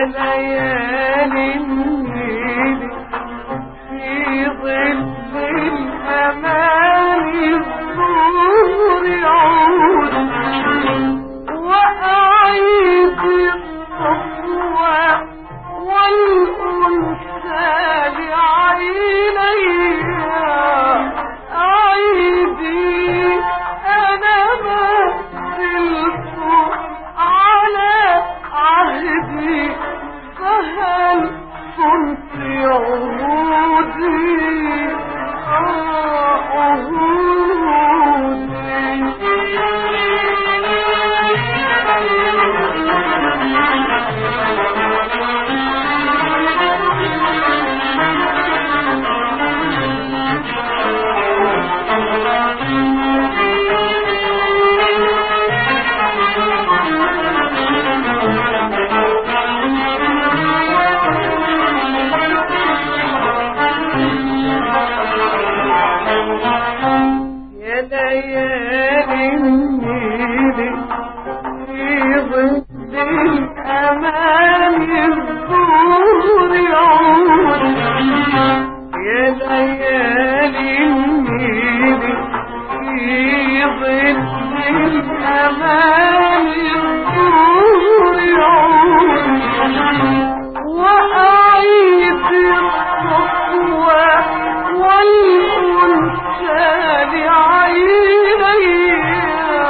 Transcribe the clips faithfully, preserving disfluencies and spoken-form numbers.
ليالي النيل في ظل الأمان الزور يعود وأعيد الصفوة والأنثى لعينيها أعيدي أنا ما زلت على عهدي فهل كنت عهودي يا ليالي النيل في ظل الأمان الزور يعود يا ليالي النيل في ظل الأمان الزور يعود وأعيد الصفوة والأنثى لعينيها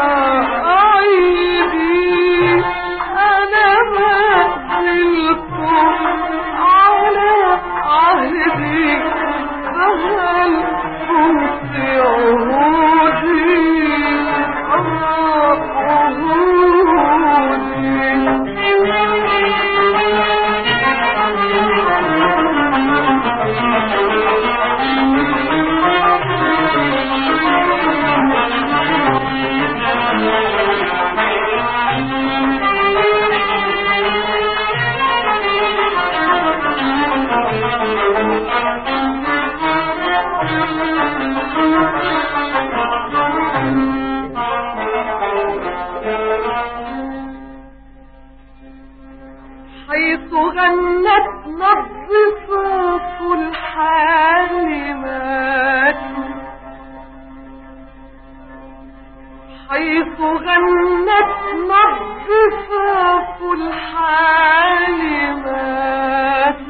أعيدي أنا ما زلت على عهدي فهل كنت عهودي حيث غنت نظفاف الحالمات حيث غنت نظفاف الحالمات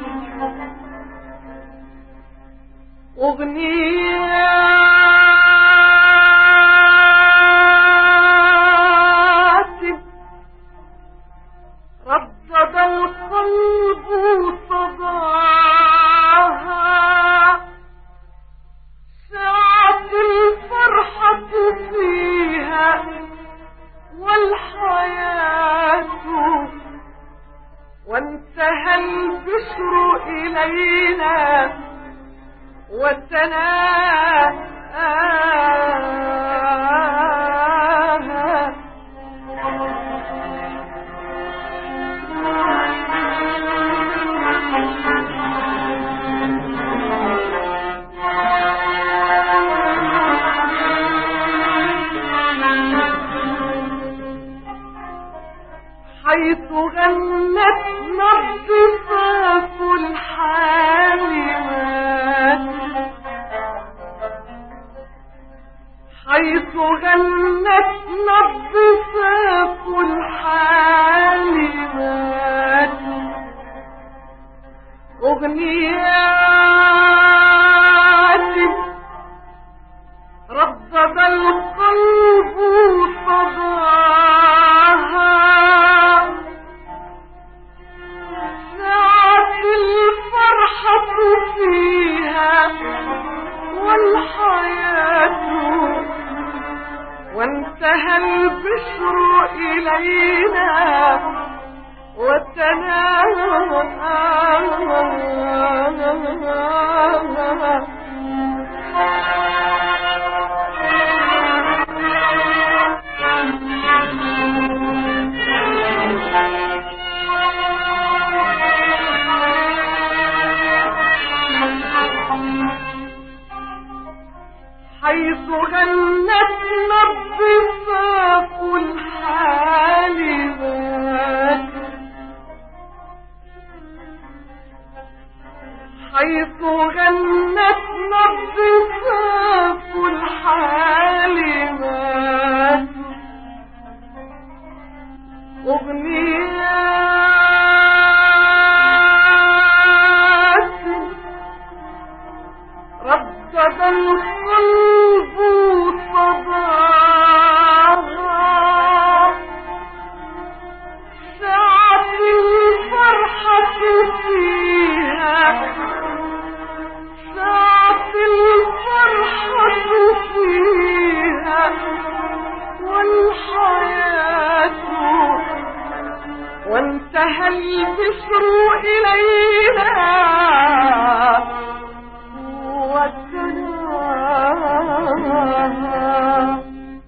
أغنيات ردد القلب صداها سعت الفرحة فيها والحياة وانتهى البشر إلينا وتناهى حيث غنت نظفاف الحالمات حيث غنت نظفاف الحالمات أغنيات ردد القلب صداها سعت الفرحة فيها والحياة وانتهى البشر إلينا وتناهى حيث غنت نظفاف الحالمات حيث غنت نبضات الحالمات أغنيات ردد القلب صداها سعت الفرحة فيها سعت الفرحة فيها والحياة وانتهى البشر إلينا وتناها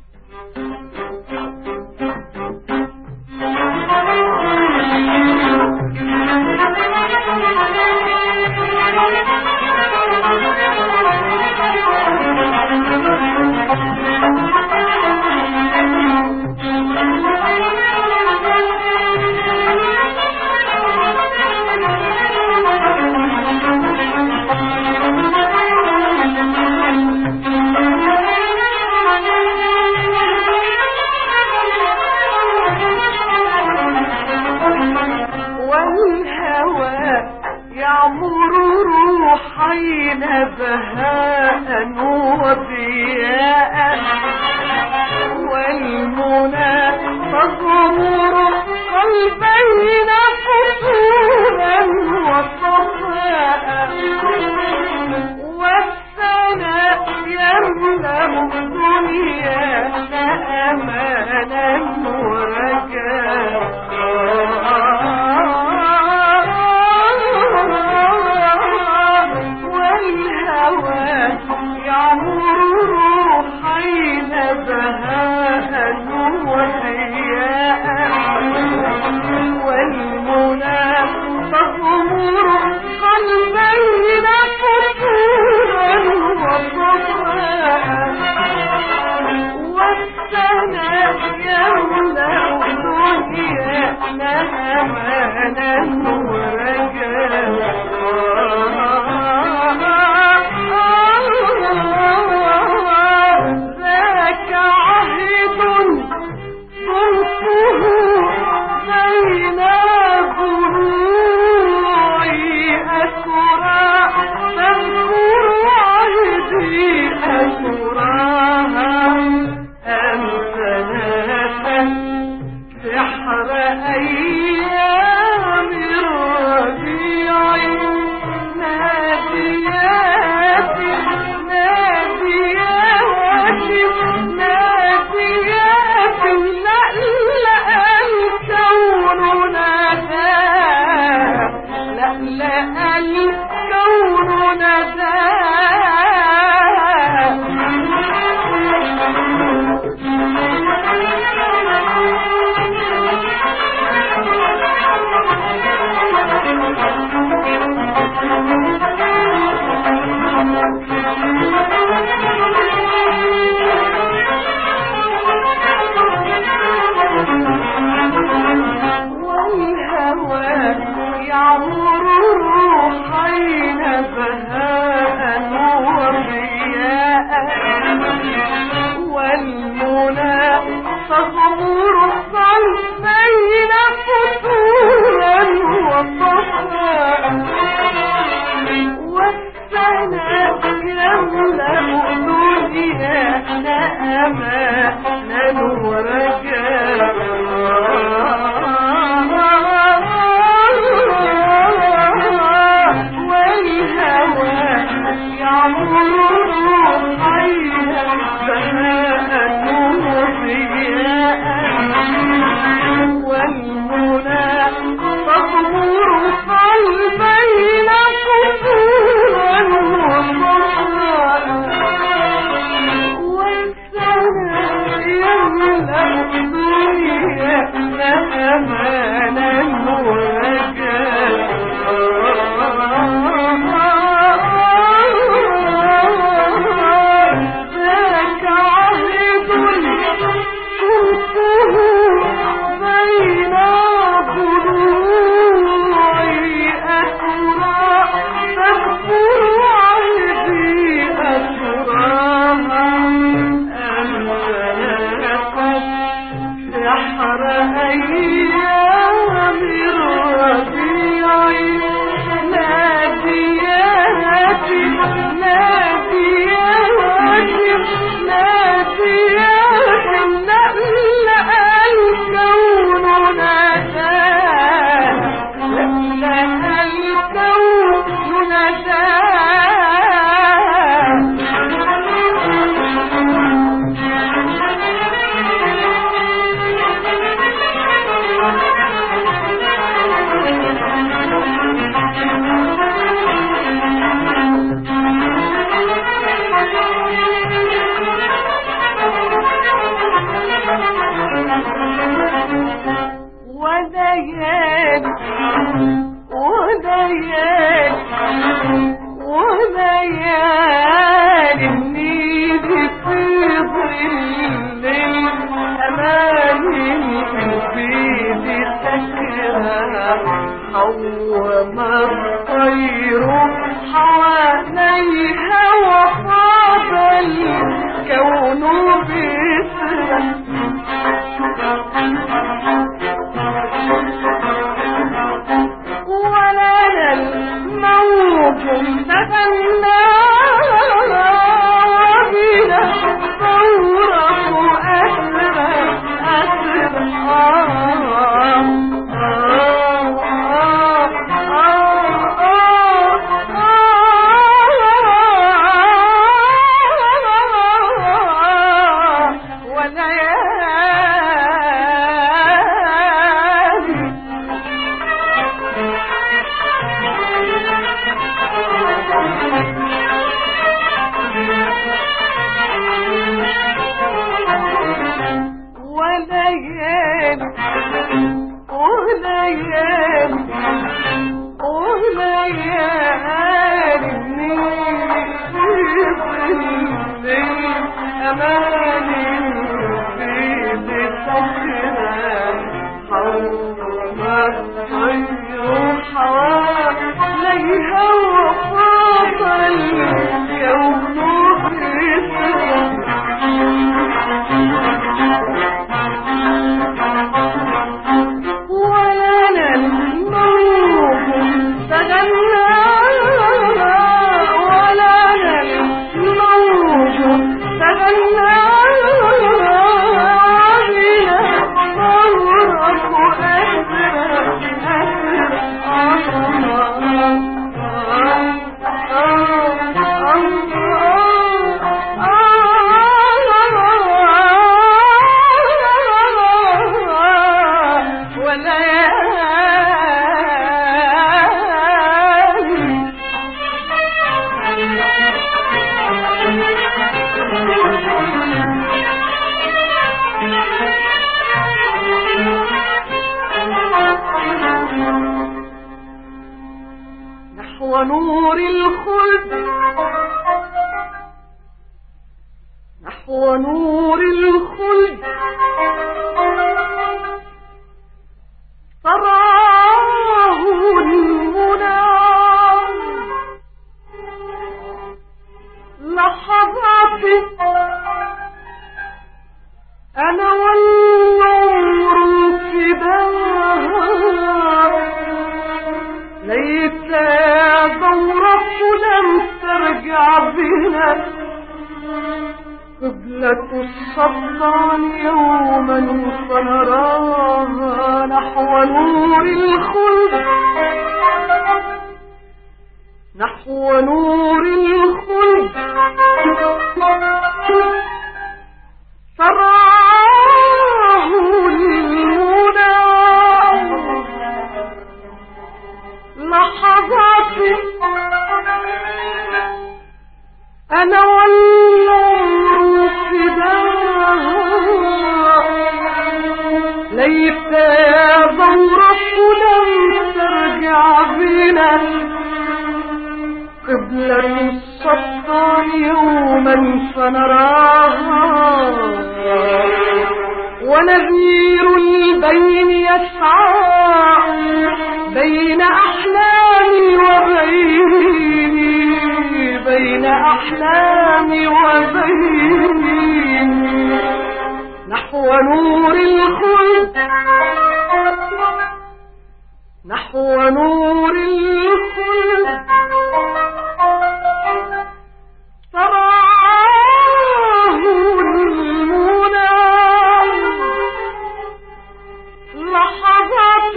يعمر روحين بهاء وضياء والمنى تغمر قلبين فتورا وصفاء والثناء يملأ دنيانا أمانا ورجاء يعمر روحين بهاء وضياء والمنى تغمر قلبين فتورا وصفاء والثناء يملأ دنيانا أمانا ورجاء يعمر روحين بهاء وضياء والمنى تغمر قلبين فتورا وصفاء والثناء يملأ دنيانا أمانا ورجاء والهوى حوم الطير حواليها وطاب الكون بسرا ولنا الموج تغنى بنا ثورة أسرى أسرى ونور الخلد نحو نور الخلد تراه المنى لحظات أنا والنور فداها ليت دورة لم ترجع بنا قبلة السلطان يوما فنراها نحو نور الخلد نحو نور الخلد تراه المنى لحظات أنا والنور فداها ليت دورة لم ترجع بنا قبلة السلطان يوما فنراها ونذير البين يسعى بين أحلامي وبيني بين أحلامي وبيني نحو نور الخلد نحو نور الخلد تراه المنى لحظات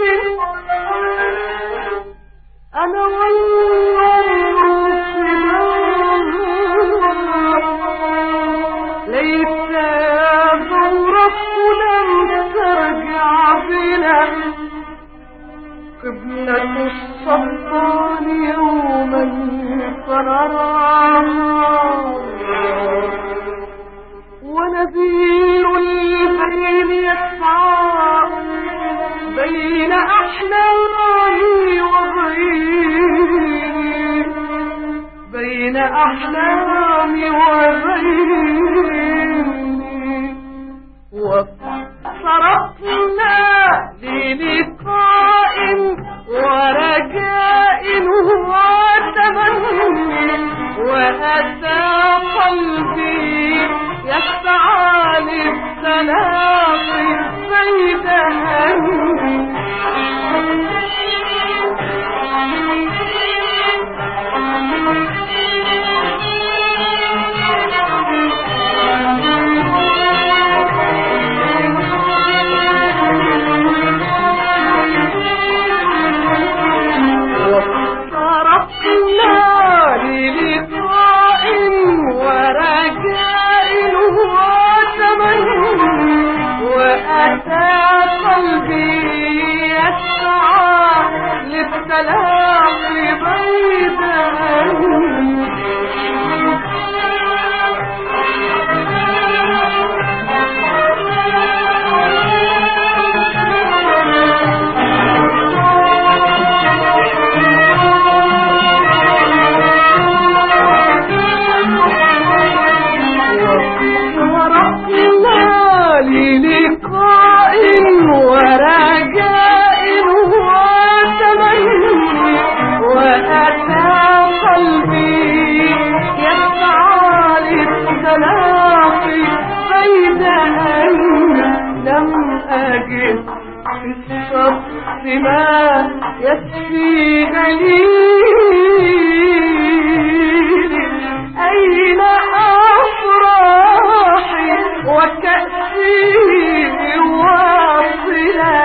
أنا والنور ليت دورة لم ترجع بنا قبلة السلطان يوما فنراها ونذير البين يسعى بين أحلامي وبيني بين أحلامي وبيني وصرفنا للقاء ورا ورجاء وتمني وأتى قلبي يسعى للتلاقي بين همي ما يكفي دليلي أين أفراحي وكأسي واصلا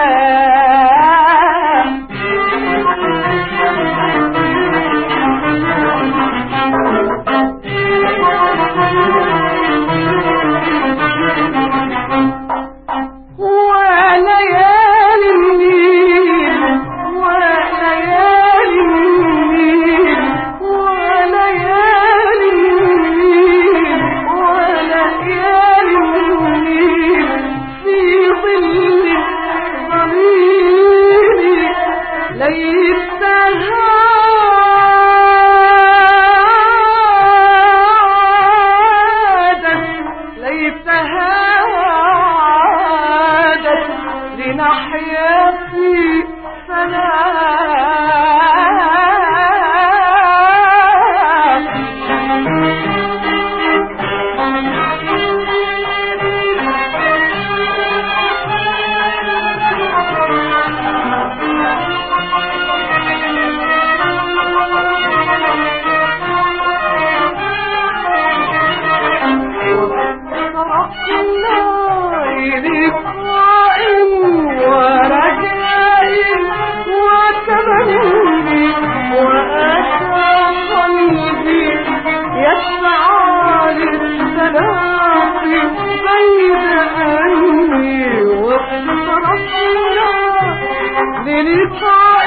لنحياتي سلام للقاء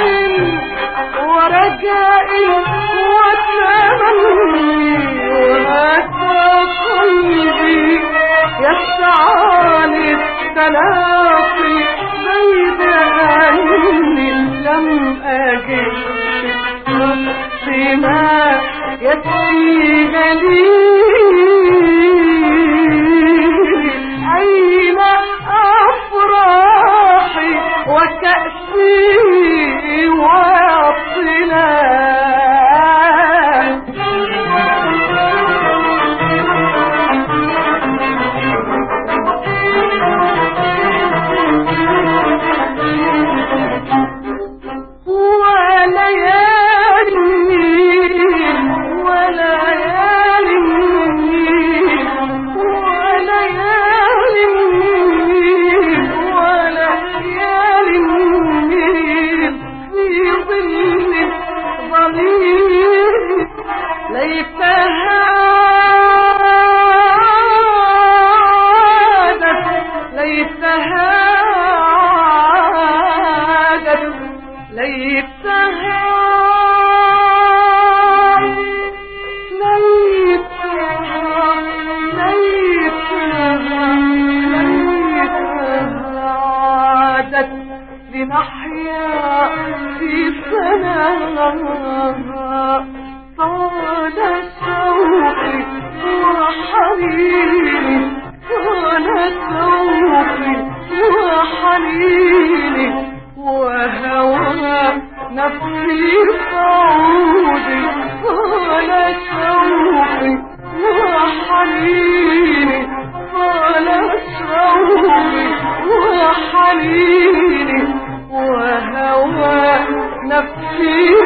ورجاء وتمني وأتى قلبي يسعى للتلاقي بين أهلي لم أجد في ما يكفي دليلي أين أفراحي وكأسي واصلا لنحيا في سلامها طال شوقي وحنيني طال شوقي وحنيني وهوى نفسي صعودي طال شوقي وحنيني طال شوقي وحنيني وهوى نفسي